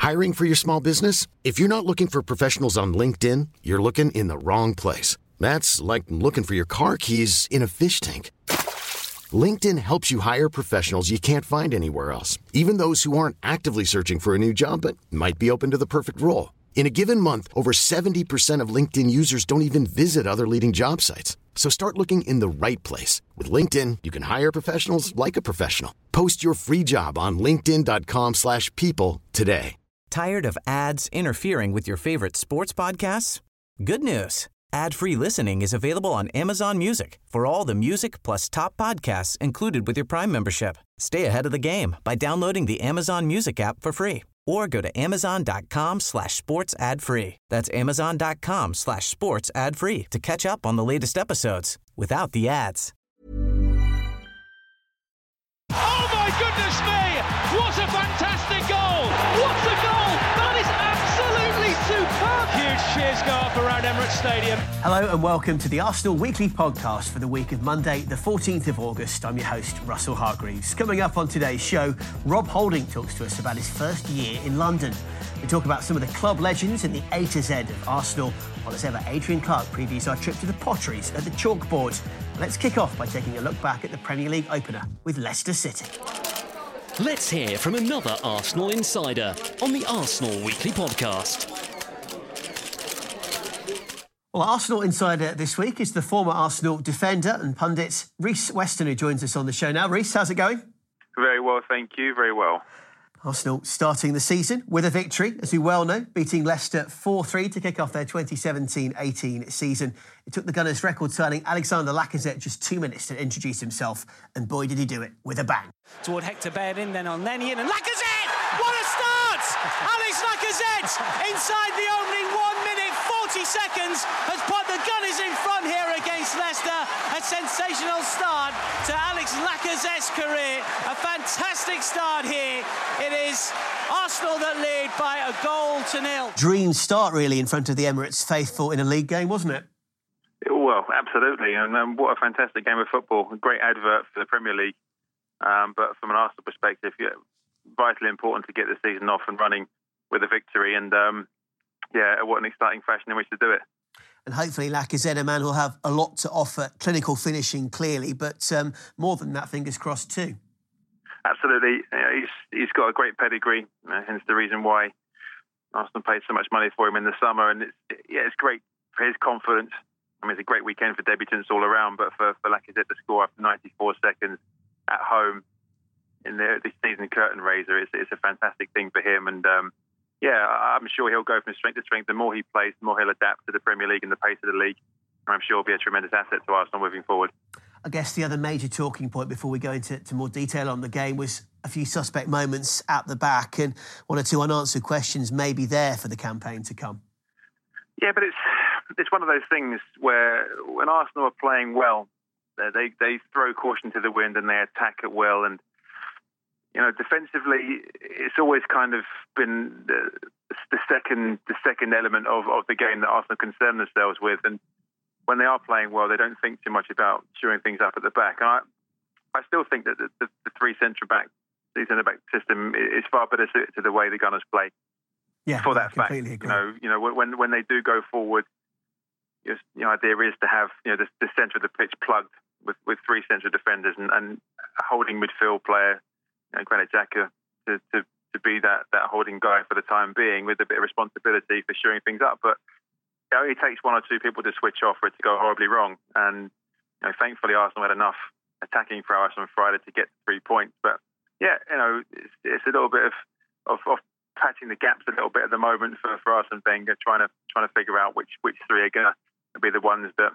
Hiring for your small business? If you're not looking for professionals on LinkedIn, you're looking in the wrong place. That's like looking for your car keys in a fish tank. LinkedIn helps you hire professionals you can't find anywhere else, even those who aren't actively searching for a new job but might be open to the perfect role. In a given month, over 70% of LinkedIn users don't even visit other leading job sites. So start looking in the right place. With LinkedIn, you can hire professionals like a professional. Post your free job on linkedin.com/people today. Tired of ads interfering with your favorite sports podcasts? Good news. Ad-free listening is available on Amazon Music for all the music plus top podcasts included with your Prime membership. Stay ahead of the game by downloading the Amazon Music app for free or go to amazon.com/sports ad free. That's amazon.com/sports ad free to catch up on the latest episodes without the ads. Oh my goodness me! What a fantastic goal! What a goal! That is absolutely superb! Huge cheers go up around Emirates Stadium. Hello and welcome to the Arsenal Weekly Podcast for the week of Monday, the 14th of August. I'm your host, Russell Hargreaves. Coming up on today's show, Rob Holding talks to us about his first year in London. We talk about some of the club legends and the A to Z of Arsenal, while as ever, Adrian Clark previews our trip to the Potteries at the Chalkboard. Let's kick off by taking a look back at the Premier League opener with Leicester City. Let's hear from another Arsenal insider on the Arsenal Weekly Podcast. Well, Arsenal insider this week is the former Arsenal defender and pundit Rhys Weston, who joins us on the show now. Rhys, how's it going? Very well, thank you. Very well. Arsenal starting the season with a victory, as we well know, beating Leicester 4-3 to kick off their 2017-18 season. It took the Gunners' record signing Alexander Lacazette just 2 minutes to introduce himself, and boy did he do it with a bang. Toward Hector Bellerin, then on Lennian, and Lacazette! What a start! Alex Lacazette, inside the opening 1 minute 40 seconds, has put the Gunners in front here against Leicester. A sensational start to Alex Lacazette's career. A fantastic start here. It is Arsenal that lead by a 1-0. Dream start, really, in front of the Emirates faithful in a league game, wasn't it? Well, absolutely. And what a fantastic game of football. A great advert for the Premier League. But from an Arsenal perspective, vitally important to get the season off and running with a victory. And, what an exciting fashion in which to do it. And hopefully Lacazette, a man who'll have a lot to offer, clinical finishing clearly, but more than that, fingers crossed too. Absolutely. He's got a great pedigree, hence the reason why Arsenal paid so much money for him in the summer. And it's great for his confidence. I mean, it's a great weekend for debutants all around, but for Lacazette to score after 94 seconds at home in the season curtain raiser, it's a fantastic thing for him. And I'm sure he'll go from strength to strength. The more he plays, the more he'll adapt to the Premier League and the pace of the league. And I'm sure he'll be a tremendous asset to Arsenal moving forward. I guess the other major talking point before we go into more detail on the game was a few suspect moments at the back and one or two unanswered questions maybe there for the campaign to come. Yeah, but it's one of those things where when Arsenal are playing well, they throw caution to the wind and they attack at will. And defensively, it's always kind of been the second element of the game that Arsenal concern themselves with. And when they are playing well, they don't think too much about shoring things up at the back. And I still think that the three centre-back system is far better suited to the way the Gunners play. Yeah, for that fact, agree. When they do go forward, the idea is to have the centre of the pitch plugged with three central defenders and a holding midfield player, Granit Xhaka, to be that holding guy for the time being, with a bit of responsibility for shoring things up. But it only takes one or two people to switch off for it to go horribly wrong. And thankfully, Arsenal had enough attacking prowess on Friday to get 3 points. But it's a little bit of patching the gaps a little bit at the moment for Arsene Wenger, trying to figure out which three are going to be the ones that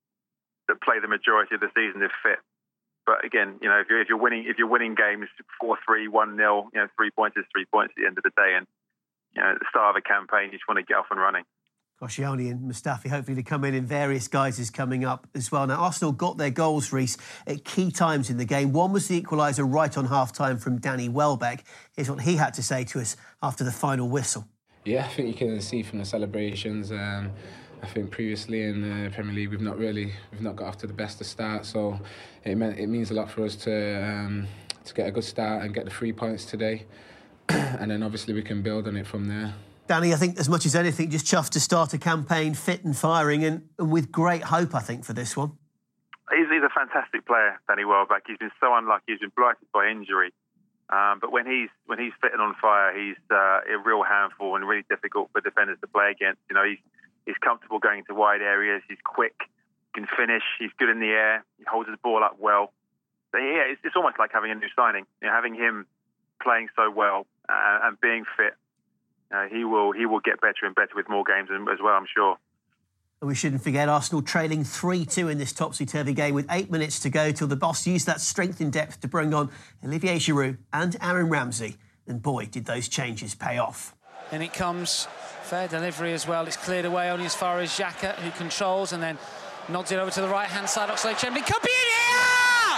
play the majority of the season if fit. But again, if you're winning games 4-3, 1-0, 3 points is 3 points at the end of the day. And at the start of a campaign, you just want to get off and running. Koscielny and Mustafi hopefully to come in various guises coming up as well. Now, Arsenal got their goals, Rhys, at key times in the game. One was the equaliser right on half-time from Danny Welbeck. Here's what he had to say to us after the final whistle. Yeah, I think you can see from the celebrations. I think previously in the Premier League we've not got off to the best of start, so it means a lot for us to get a good start and get the 3 points today. and then obviously we can build on it from there. Danny, I think as much as anything, just chuffed to start a campaign fit and firing and with great hope, I think, for this one. He's a fantastic player, Danny Welbeck. He's been so unlucky. He's been blighted by injury. But when he's fit and on fire, he's a real handful and really difficult for defenders to play against. You know, he's comfortable going into wide areas. He's quick, can finish. He's good in the air. He holds his ball up well. So, yeah, it's almost like having a new signing. You know, having him playing so well and being fit, he will get better and better with more games as well, I'm sure. And we shouldn't forget Arsenal trailing 3-2 in this topsy-turvy game with 8 minutes to go till the boss used that strength in depth to bring on Olivier Giroud and Aaron Ramsey. And boy, did those changes pay off. And it comes, fair delivery as well. It's cleared away only as far as Xhaka, who controls and then nods it over to the right-hand side. Oxlade-Chamberlain could be in here!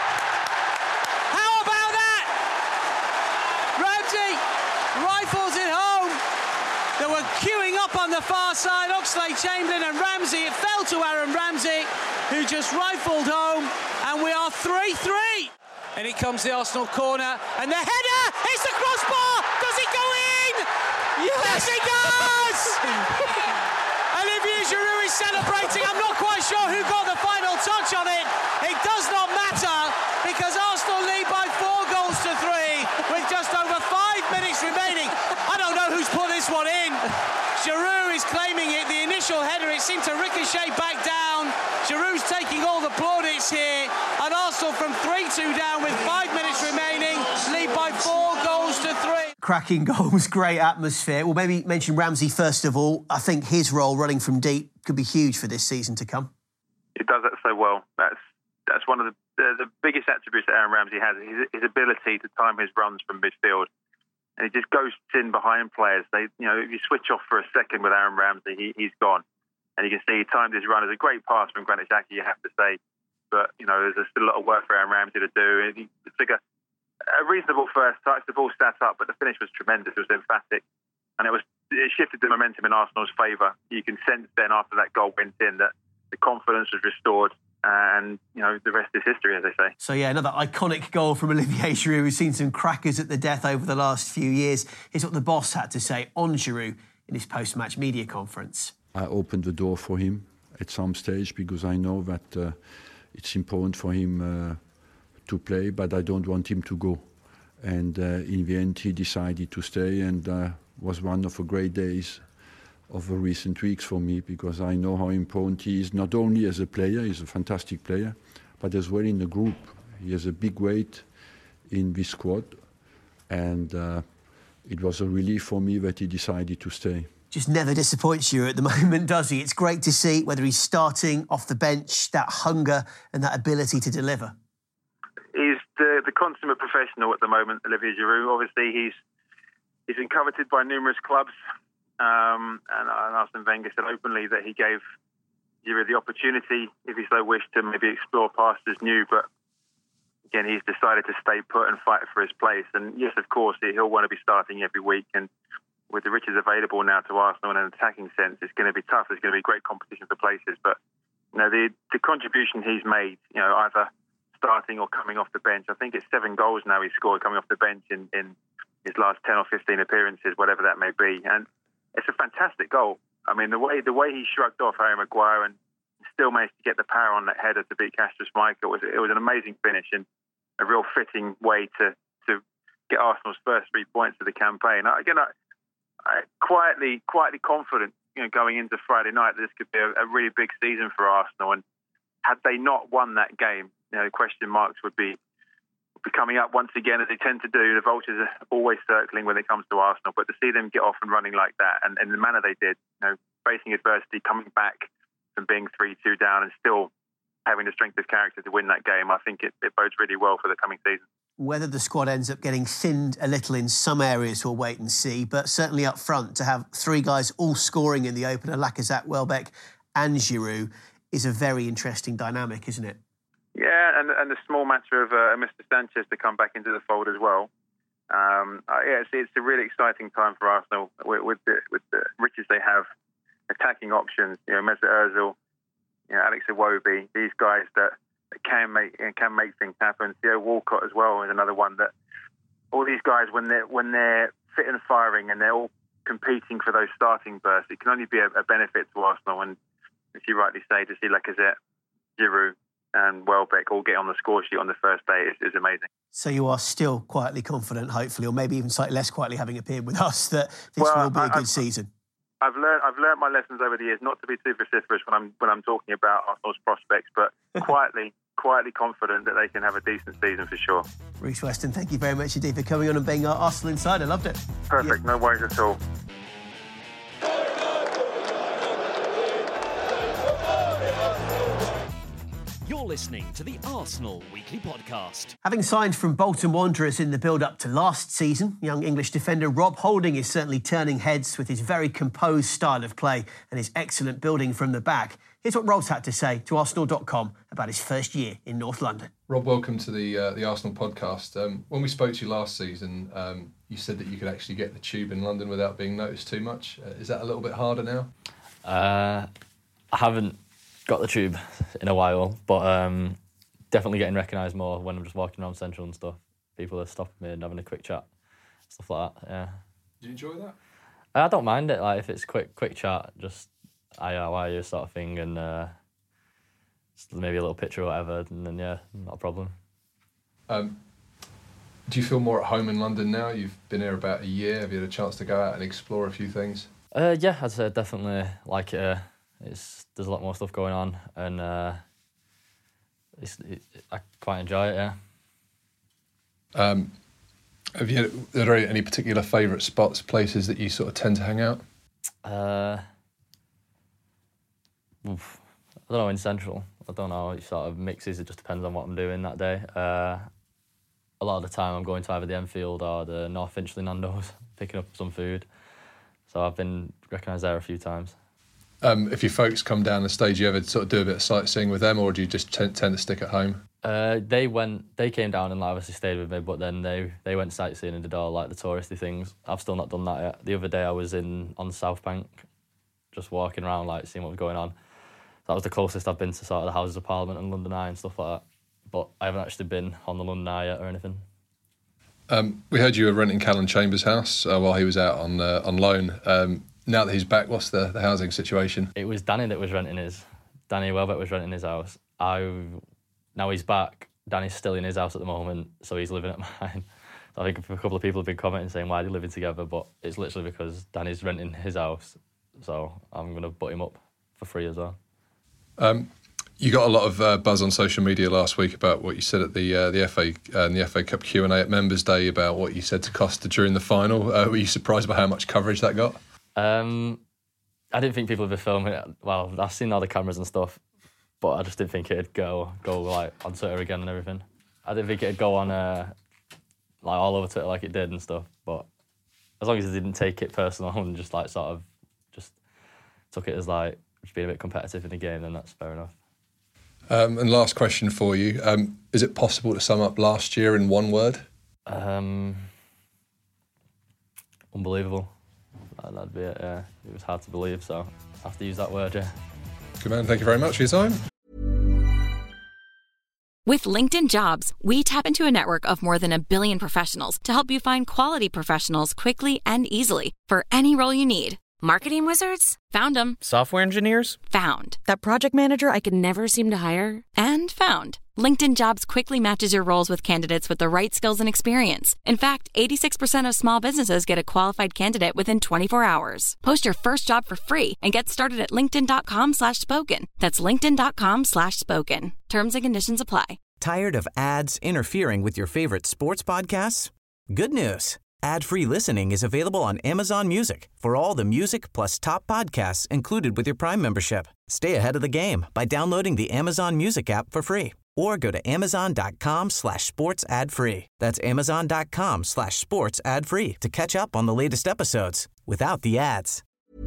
How about that? Ramsey rifles it home. They were queuing up on the far side, Oxlade-Chamberlain and Ramsey. It fell to Aaron Ramsey, who just rifled home, and we are 3-3. And it comes the Arsenal corner, and the header! It's the crossbar! Does it go in? Yes, it does! Olivier Giroud is celebrating. I'm not quite sure who got the final touch on it. It does not matter, because Arsenal lead by 4 goals to 3 with just over 5 minutes remaining. I don't know who's put this one in. Giroud is claiming it. The initial header, it seemed to ricochet back down. Giroud's taking all the plaudits here. And Arsenal from 3-2 down with 5 minutes remaining, lead by 4 goals to 3. Cracking goals, great atmosphere. Well, maybe mention Ramsey first of all. I think his role running from deep could be huge for this season to come. He does that so well. That's one of the biggest attributes that Aaron Ramsey has, his ability to time his runs from midfield. And he just goes in behind players. If you switch off for a second with Aaron Ramsey, he's gone. And you can see he timed his run. It's a great pass from Granit Xhaka, you have to say. But, there's still a lot of work for Aaron Ramsey to do. It's like a reasonable first touch. The ball sat up, but the finish was tremendous. It was emphatic. And it shifted the momentum in Arsenal's favour. You can sense then after that goal went in that the confidence was restored. And, the rest is history, as they say. So, yeah, another iconic goal from Olivier Giroud, who's seen some crackers at the death over the last few years. Here's what the boss had to say on Giroud in his post-match media conference. I opened the door for him at some stage because I know that it's important for him to play, but I don't want him to go. And in the end, he decided to stay, and was one of the great days of the recent weeks for me, because I know how important he is, not only as a player, he's a fantastic player, but as well in the group. He has a big weight in this squad, and it was a relief for me that he decided to stay. Just never disappoints you at the moment, does he? It's great to see, whether he's starting off the bench, that hunger and that ability to deliver. He's the consummate professional at the moment, Olivier Giroud. Obviously, he's been coveted by numerous clubs. And Arsene Wenger said openly that he gave Giroud the opportunity, if he so wished, to maybe explore pastures new. But again, he's decided to stay put and fight for his place. And yes, of course, he'll want to be starting every week. And with the riches available now to Arsenal in an attacking sense, it's going to be tough. There's going to be great competition for places. But the contribution he's made, either starting or coming off the bench. I think it's 7 goals now he's scored coming off the bench in his last 10 or 15 appearances, whatever that may be. And it's a fantastic goal. I mean, the way he shrugged off Harry Maguire and still managed to get the power on that header to beat Kasper Schmeichel, it was an amazing finish and a real fitting way to get Arsenal's first 3 points of the campaign. I'm quietly confident, going into Friday night, that this could be a really big season for Arsenal. And had they not won that game, question marks would be coming up once again, as they tend to do. The vultures are always circling when it comes to Arsenal, but to see them get off and running like that, and in the manner they did, facing adversity, coming back from being 3-2 down and still having the strength of character to win that game, I think it bodes really well for the coming season. Whether the squad ends up getting thinned a little in some areas, we'll wait and see, but certainly up front, to have 3 guys all scoring in the opener, Lacazette, Welbeck and Giroud, is a very interesting dynamic, isn't it? Yeah, and the small matter of Mr. Sanchez to come back into the fold as well. It's a really exciting time for Arsenal with the riches they have, attacking options. Mesut Ozil, Alex Iwobi, these guys that can make things happen. Theo Walcott as well is another one that all these guys, when they're fit and firing and they're all competing for those starting bursts, it can only be a benefit to Arsenal. And as you rightly say, to see Lacazette, Giroud and Welbeck all get on the score sheet on the first day is amazing. So you are still quietly confident, hopefully, or maybe even slightly less quietly, having appeared with us, that this will be a good season. I've learned my lessons over the years not to be too vociferous when I'm talking about Arsenal's prospects, but quietly confident that they can have a decent season for sure. Rhys Weston, thank you very much indeed for coming on and being our Arsenal Insider. Loved it. Perfect, no worries at all. You're listening to the Arsenal Weekly Podcast. Having signed from Bolton Wanderers in the build-up to last season, young English defender Rob Holding is certainly turning heads with his very composed style of play and his excellent building from the back. Here's what Rob's had to say to Arsenal.com about his first year in North London. Rob, welcome to the Arsenal podcast. When we spoke to you last season, you said that you could actually get the tube in London without being noticed too much. Is that a little bit harder now? I haven't got the tube in a while, but definitely getting recognised more when I'm just walking around Central and stuff. People are stopping me and having a quick chat, stuff like that. Yeah. Do you enjoy that? I don't mind it. Like if it's quick chat, just how are you sort of thing, and just maybe a little picture or whatever, and then not a problem. Do you feel more at home in London now? You've been here about a year. Have you had a chance to go out and explore a few things? Yeah, I'd say definitely like it. There's a lot more stuff going on, and I quite enjoy it. Yeah. Are there any particular favourite spots, places that you sort of tend to hang out? I don't know, in Central. I don't know, it sort of mixes, it just depends on what I'm doing that day. A lot of the time I'm going to either the Enfield or the North Finchley Nando's, picking up some food. So I've been recognised there a few times. If your folks come down the stage, you ever sort of do a bit of sightseeing with them, or do you just tend to stick at home? They came down and obviously stayed with me, but then they went sightseeing and did all like the touristy things. I've still not done that yet. The other day I was on South Bank, just walking around, like seeing what was going on. That was the closest I've been to sort of the Houses of Parliament and London Eye and stuff like that. But I haven't actually been on the London Eye yet or anything. We heard you were renting Callum Chambers' house while he was out on loan. Now that he's back, what's the housing situation? It was Danny that was renting his. Danny Welbeck was renting his house. Now he's back. Danny's still in his house at the moment, so he's living at mine. I think a couple of people have been commenting saying, why are they living together? But it's literally because Danny's renting his house, so I'm going to butt him up for free as well. You got a lot of buzz on social media last week about what you said at the FA Cup Q&A at Members' Day about what you said to Costa during the final. Were you surprised by how much coverage that got? I didn't think people would be filming it. Well, I've seen all the cameras and stuff, but I just didn't think it'd go like on Twitter again and everything. I didn't think it'd go on like all over Twitter like it did and stuff. But as long as it didn't take it personal and just like sort of just took it as like just being a bit competitive in the game, then that's fair enough. And last question for you: is it possible to sum up last year in one word? Unbelievable. That'd be it. Yeah, it was hard to believe, so I have to use that word. Yeah. Good man. Thank you very much for your time. With LinkedIn Jobs, we tap into a network of more than 1 billion professionals to help you find quality professionals quickly and easily for any role you need. Marketing wizards? Found them. Software engineers? Found. That project manager I could never seem to hire? And found. LinkedIn Jobs quickly matches your roles with candidates with the right skills and experience. In fact, 86% of small businesses get a qualified candidate within 24 hours. Post your first job for free and get started at linkedin.com/spoken. That's linkedin.com/spoken. Terms and conditions apply. Tired of ads interfering with your favorite sports podcasts? Good news. Ad-free listening is available on Amazon Music for all the music plus top podcasts included with your Prime membership. Stay ahead of the game by downloading the Amazon Music app for free or go to amazon.com/sports ad free. That's amazon.com/sports ad free to catch up on the latest episodes without the ads.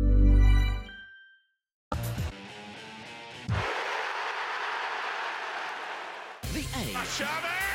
The A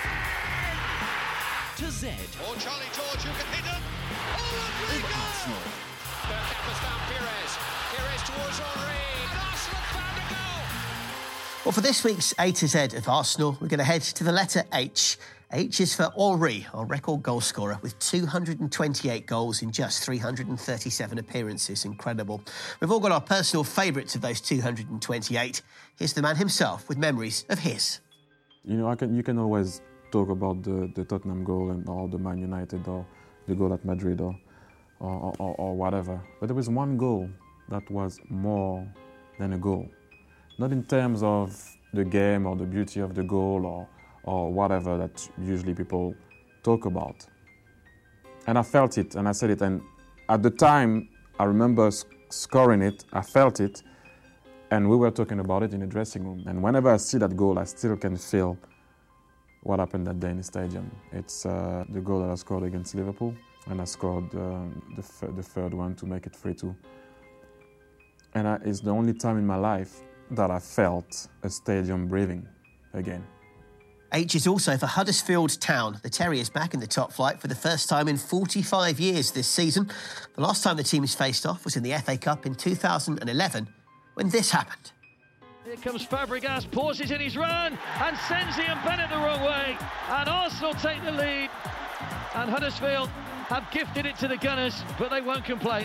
to Z. Or Charlie George who can hit him. Oh, Rodrigo! Arsenal. Bergkamp has found Pires. Pires towards Henry. And Arsenal found a goal. Well, for this week's A to Z of Arsenal, we're going to head to the letter H H is for Henry, our record goal scorer, with 228 goals in just 337 appearances. Incredible. We've all got our personal favourites of those 228. Here's the man himself with memories of his. You know, you can always talk about the Tottenham goal or the Man United or the goal at Madrid or whatever. But there was one goal that was more than a goal. Not in terms of the game or the beauty of the goal or whatever that usually people talk about. And I felt it, and I said it, and at the time, I remember scoring it, I felt it, and we were talking about it in the dressing room. And whenever I see that goal, I still can feel what happened that day in the stadium. It's the goal that I scored against Liverpool, and I scored the third one to make it 3-2. And it's the only time in my life that I felt a stadium breathing again. H is also for Huddersfield Town. The Terriers back in the top flight for the first time in 45 years this season. The last time the teams faced off was in the FA Cup in 2011, when this happened. Here comes Fabregas, pauses in his run and sends Ian Bennett the wrong way. And Arsenal take the lead. And Huddersfield have gifted it to the Gunners, but they won't complain.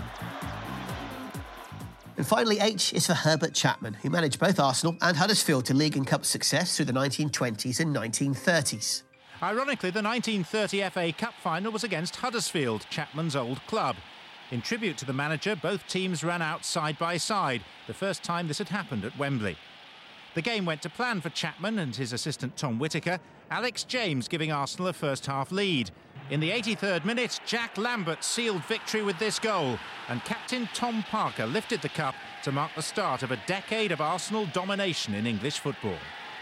And finally, H is for Herbert Chapman, who managed both Arsenal and Huddersfield to League and Cup success through the 1920s and 1930s. Ironically, the 1930 FA Cup final was against Huddersfield, Chapman's old club. In tribute to the manager, both teams ran out side by side, the first time this had happened at Wembley. The game went to plan for Chapman and his assistant Tom Whittaker, Alex James giving Arsenal a first-half lead. In the 83rd minute, Jack Lambert sealed victory with this goal, and captain Tom Parker lifted the cup to mark the start of a decade of Arsenal domination in English football.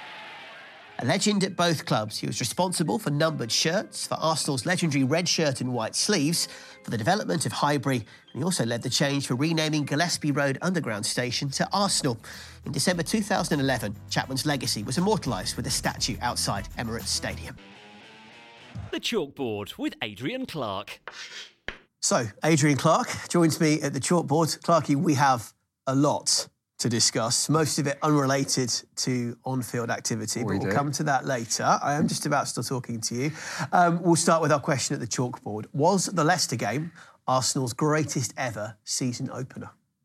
A legend at both clubs, he was responsible for numbered shirts, for Arsenal's legendary red shirt and white sleeves, for the development of Highbury, and he also led the change for renaming Gillespie Road Underground Station to Arsenal. In December 2011, Chapman's legacy was immortalised with a statue outside Emirates Stadium. The Chalkboard with Adrian Clark. So, Adrian Clark joins me at the Chalkboard. Clarky, we have a lot to discuss, most of it unrelated to on-field activity, but we'll come to that later. I am just about still talking to you. We'll start with our question at the Chalkboard. Was the Leicester game Arsenal's greatest ever season opener?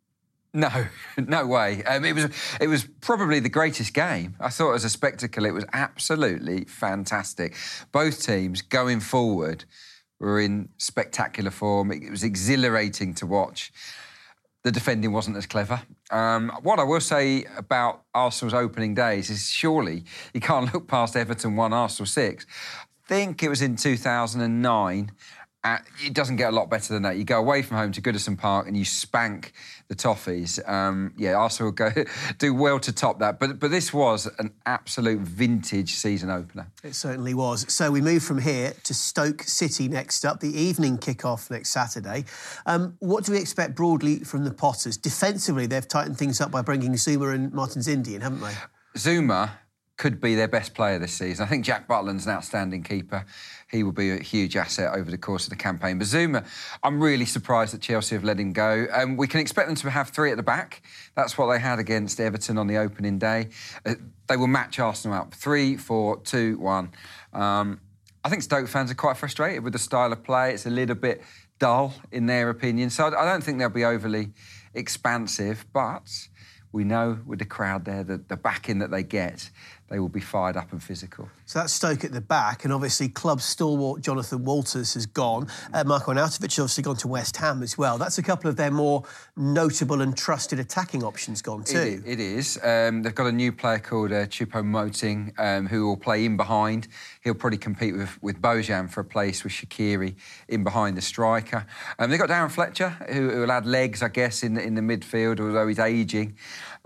No, no way. It was probably the greatest game. I thought as a spectacle it was absolutely fantastic. Both teams going forward were in spectacular form. It was exhilarating to watch. The defending wasn't as clever. What I will say about Arsenal's opening days is surely you can't look past Everton 1, Arsenal 6. I think it was in 2009. It doesn't get a lot better than that. You go away from home to Goodison Park and you spank the Toffees. Arsenal will do well to top that. But this was an absolute vintage season opener. It certainly was. So we move from here to Stoke City next up, the evening kick-off next Saturday. What do we expect broadly from the Potters? Defensively, they've tightened things up by bringing Zuma and Martins Indi in, haven't they? Zuma could be their best player this season. I think Jack Butland's an outstanding keeper. He will be a huge asset over the course of the campaign. But Zuma, I'm really surprised that Chelsea have let him go. We can expect them to have three at the back. That's what they had against Everton on the opening day. They will match Arsenal up. 3, 4, 2, 1. I think Stoke fans are quite frustrated with the style of play. It's a little bit dull in their opinion. So I don't think they'll be overly expansive, but we know with the crowd there, the backing that they get, they will be fired up and physical. So that's Stoke at the back, and obviously club stalwart Jonathan Walters has gone. Marko Arnautovic has obviously gone to West Ham as well. That's a couple of their more notable and trusted attacking options gone too. It is. They've got a new player called Choupo-Moting who will play in behind. He'll probably compete with Bojan for a place with Shaqiri in behind the striker. They've got Darren Fletcher who will add legs, I guess, in the midfield, although he's ageing.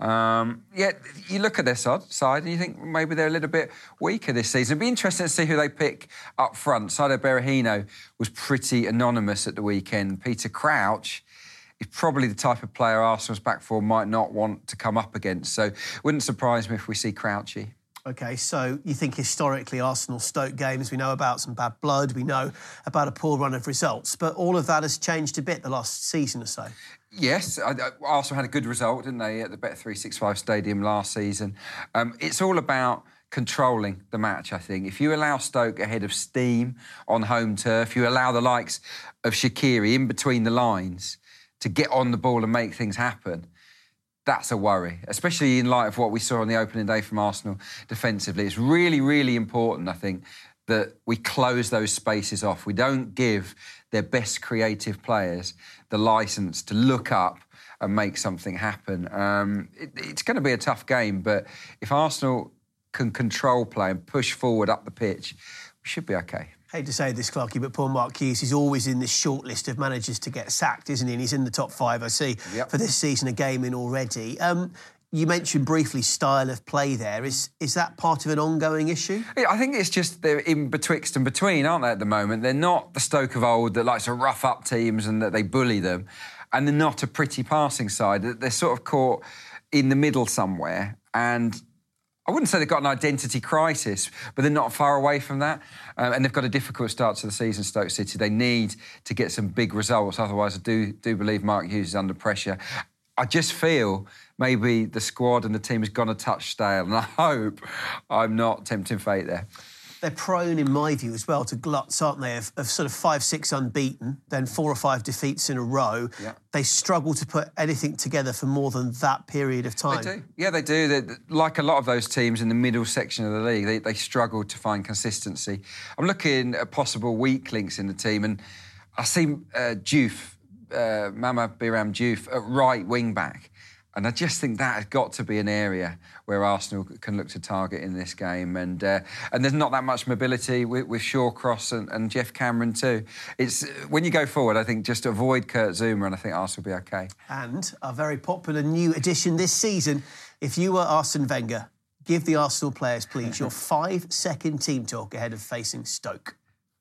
You look at their side and you think maybe they're a little bit weaker this season. It'd be interesting to see who they pick up front. Saido Berahino was pretty anonymous at the weekend. Peter Crouch is probably the type of player Arsenal's back four might not want to come up against. So it wouldn't surprise me if we see Crouchy. OK, so you think historically Arsenal-Stoke games, we know about some bad blood, we know about a poor run of results, but all of that has changed a bit the last season or so. Yes, Arsenal had a good result, didn't they, at the Bet365 Stadium last season. It's all about controlling the match, I think. If you allow Stoke ahead of steam on home turf, you allow the likes of Shaqiri in between the lines to get on the ball and make things happen, that's a worry, especially in light of what we saw on the opening day from Arsenal defensively. It's really, really important, I think, that we close those spaces off. We don't give their best creative players the licence to look up and make something happen. It's going to be a tough game, but if Arsenal can control play and push forward up the pitch, we should be OK. Hate to say this, Clarkie, but Paul Marquis is always in this short list of managers to get sacked, isn't he? And he's in the top 5, I see, for this season, a game in already. You mentioned briefly style of play there. Is that part of an ongoing issue? Yeah, I think it's just they're in betwixt and between, aren't they, at the moment? They're not the Stoke of old that likes to rough up teams and that they bully them. And they're not a pretty passing side. They're sort of caught in the middle somewhere. And I wouldn't say they've got an identity crisis, but they're not far away from that. And they've got a difficult start to the season, Stoke City. They need to get some big results. Otherwise, I do believe Mark Hughes is under pressure. I just feel maybe the squad and the team has gone a touch stale, and I hope I'm not tempting fate there. They're prone, in my view, as well, to gluts, aren't they, of sort of 5-6 unbeaten, then 4 or 5 defeats in a row. Yeah. They struggle to put anything together for more than that period of time. They do. Yeah, they do. They're, like a lot of those teams in the middle section of the league, they struggle to find consistency. I'm looking at possible weak links in the team, and I see Diouf, Mama Biram Diouf, at right wing-back. And I just think that has got to be an area where Arsenal can look to target in this game. And there's not that much mobility with Shawcross and Jeff Cameron too. It's when you go forward, I think just avoid Kurt Zouma and I think Arsenal will be OK. And a very popular new addition this season, if you were Arsene Wenger, give the Arsenal players, please, your 5-second team talk ahead of facing Stoke.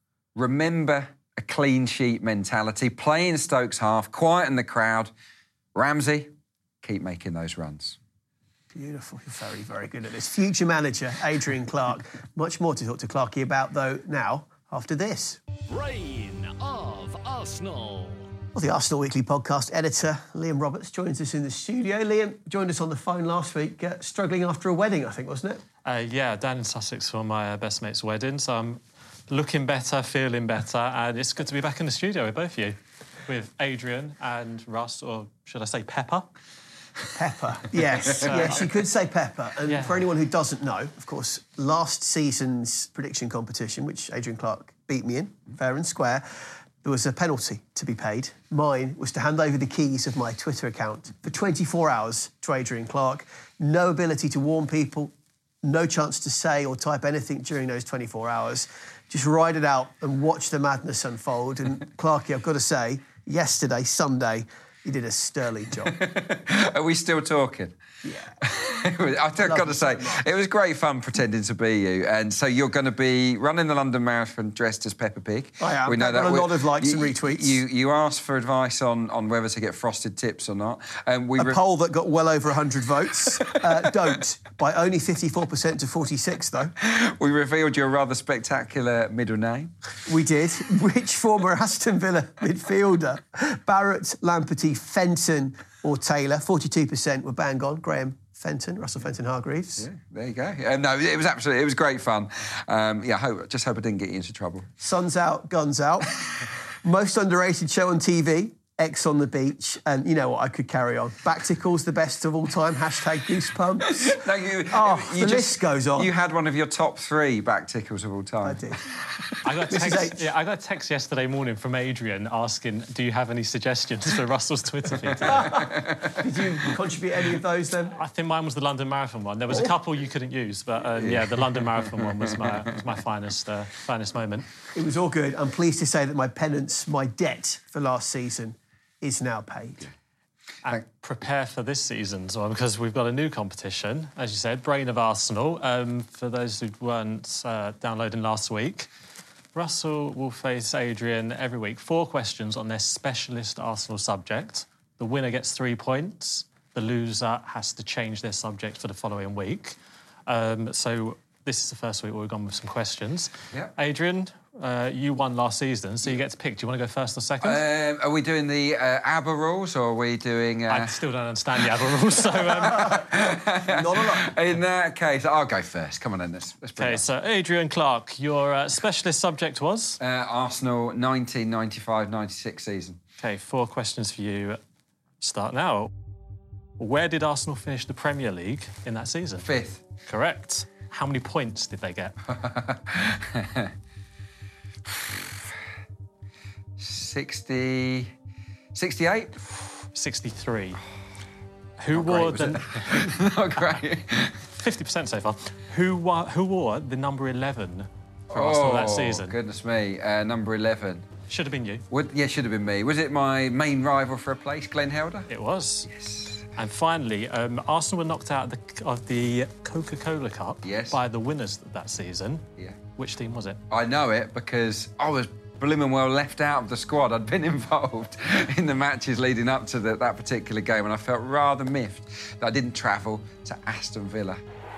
Remember a clean sheet mentality, play in Stoke's half, quieten the crowd. Ramsey, keep making those runs. Beautiful. You're very, very good at this. Future manager, Adrian Clarke. Much more to talk to Clarkie about, though, now, after this. Reign of Arsenal. Well, the Arsenal Weekly podcast editor, Liam Roberts, joins us in the studio. Liam joined us on the phone last week, struggling after a wedding, I think, wasn't it? Yeah, down in Sussex for my best mate's wedding, so I'm looking better, feeling better, and it's good to be back in the studio with both of you, with Adrian and Russ, or should I say Pepper? Pepper, yes. Yes, you could say Pepper. And for anyone who doesn't know, of course, last season's prediction competition, which Adrian Clarke beat me in, fair and square, there was a penalty to be paid. Mine was to hand over the keys of my Twitter account for 24 hours to Adrian Clarke. No ability to warn people, no chance to say or type anything during those 24 hours. Just ride it out and watch the madness unfold. And Clarkie, I've got to say, yesterday, Sunday, you did a sterling job. Are we still talking? Yeah. I've got to say, it was great fun pretending to be you. And so you're going to be running the London Marathon dressed as Peppa Pig. I am. We know that. A lot of likes and retweets. You asked for advice on whether to get frosted tips or not. A poll that got well over 100 votes. Don't. By only 54% to 46, though. We revealed your rather spectacular middle name. We did. Which former Aston Villa midfielder, Barrett, Lamperty, Fenton or Taylor, 42% were bang on. Graham Fenton, Russell Fenton-Hargreaves. Yeah, there you go. No, it was great fun. I hope I didn't get you into trouble. Sun's out, guns out. Most underrated show on TV, X on the Beach, and you know what, I could carry on. Back Tickles, the best of all time, #Goosebumps. No, the list goes on. You had one of your top 3 Back Tickles of all time. I did. I got a text yesterday morning from Adrian asking, do you have any suggestions for Russell's Twitter feed today? Did you contribute any of those then? I think mine was the London Marathon one. There was a couple you couldn't use, but the London Marathon one was my finest moment. It was all good. I'm pleased to say that my penance, my debt for last season is now paid. And prepare for this season's one, because we've got a new competition, as you said, Brain of Arsenal. For those who weren't downloading last week, Russell will face Adrian every week. 4 questions on their specialist Arsenal subject. The winner gets 3 points. The loser has to change their subject for the following week. So this is the first week where we've gone with some questions. Yep. Adrian, You won last season, so you get to pick. Do you want to go first or second? Are we doing the ABBA rules, or are we doing... I still don't understand the ABBA rules, so... Not a lot. In that case, I'll go first. Come on then, let's OK, so Adrian Clark, your specialist subject was? Arsenal 1995-96 season. OK, 4 questions for you. Start now. Where did Arsenal finish the Premier League in that season? 5th. Correct. How many points did they get? 60... 68? 63. Who wore the... Not great. 50% so far. Who wore the number 11 for Arsenal that season? Goodness me. Number 11. Should have been you. Should have been me. Was it my main rival for a place, Glenn Helder? It was. Yes. And finally, Arsenal were knocked out of the Coca-Cola Cup by the winners that season. Yeah. Which team was it? I know it because I was blooming well left out of the squad. I'd been involved in the matches leading up to that particular game, and I felt rather miffed that I didn't travel to Aston Villa.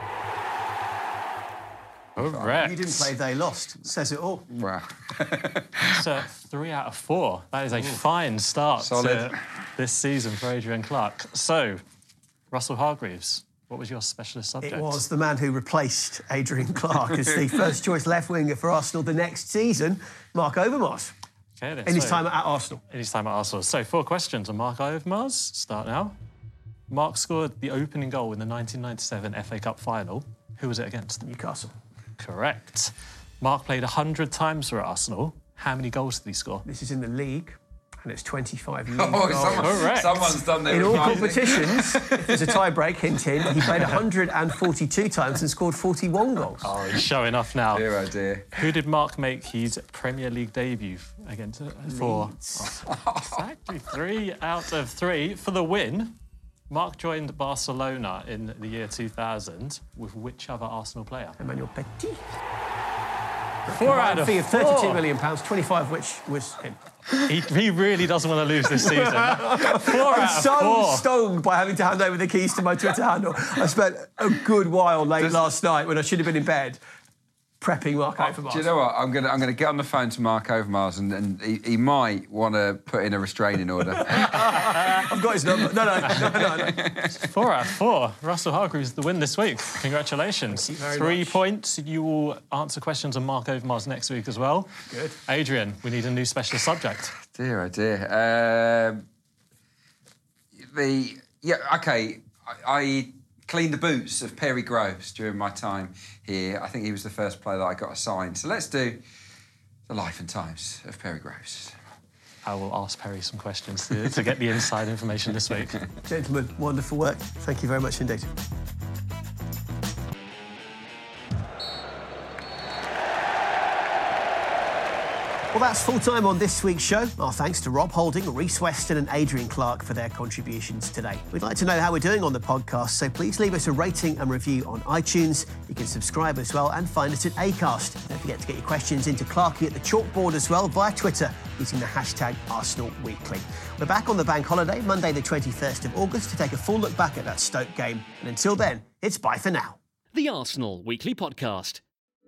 Correct. You didn't play, they lost. Says it all. Wow. So 3 out of 4. That is a fine start to this season for Adrian Clark. So, Russell Hargreaves, what was your specialist subject? It was the man who replaced Adrian Clark as the first choice left winger for Arsenal the next season, Mark Overmars. Okay, then. In his time at Arsenal. In his time at Arsenal. So 4 questions on Mark Overmars. Start now. Mark scored the opening goal in the 1997 FA Cup final. Who was it against? Newcastle. Correct. Mark played 100 times for Arsenal. How many goals did he score? This is in the league, and it's 25 league goals. Someone's done that. In all competitions, if there's a tie-break, hint, he played 142 times and scored 41 goals. Oh, he's showing off now. Dear, oh dear. Who did Mark make his Premier League debut against? For exactly 3 out of 3 for the win. Mark joined Barcelona in the year 2000 with which other Arsenal player? Emmanuel Petit. 4 out of 4. Fee of £32 million, 25 of which was him. He really doesn't want to lose this season. 4 out of 4. I'm so stoned by having to hand over the keys to my Twitter handle. I spent a good while late last night when I should have been in bed prepping Mark Overmars. Do you know what? I'm gonna get on the phone to Mark Overmars and he might want to put in a restraining order. I've got his number. No. 4 out of 4. Russell Hargreaves the win this week. Congratulations. Thank you very 3 much. points. You will answer questions on Mark Overmars next week as well. Good. Adrian, we need a new specialist subject. Dear, oh dear. I cleaned the boots of Perry Groves during my time here. I think he was the first player that I got assigned. So let's do the life and times of Perry Groves. I will ask Perry some questions to get the inside information this week. Gentlemen, wonderful work. Thank you very much indeed. Well, that's full time on this week's show. Our thanks to Rob Holding, Reece Weston and Adrian Clark for their contributions today. We'd like to know how we're doing on the podcast, so please leave us a rating and review on iTunes. You can subscribe as well and find us at Acast. Don't forget to get your questions into Clarky at the chalkboard as well via Twitter using the hashtag ArsenalWeekly. We're back on the bank holiday, Monday the 21st of August, to take a full look back at that Stoke game. And until then, it's bye for now. The Arsenal Weekly Podcast.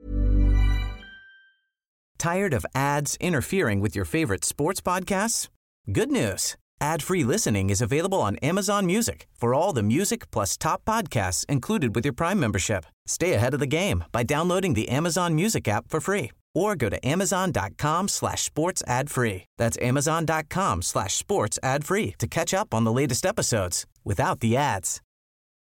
Tired of ads interfering with your favorite sports podcasts? Good news. Ad-free listening is available on Amazon Music for all the music plus top podcasts included with your Prime membership. Stay ahead of the game by downloading the Amazon Music app for free or go to amazon.com/sports ad free. That's amazon.com/sports ad free to catch up on the latest episodes without the ads.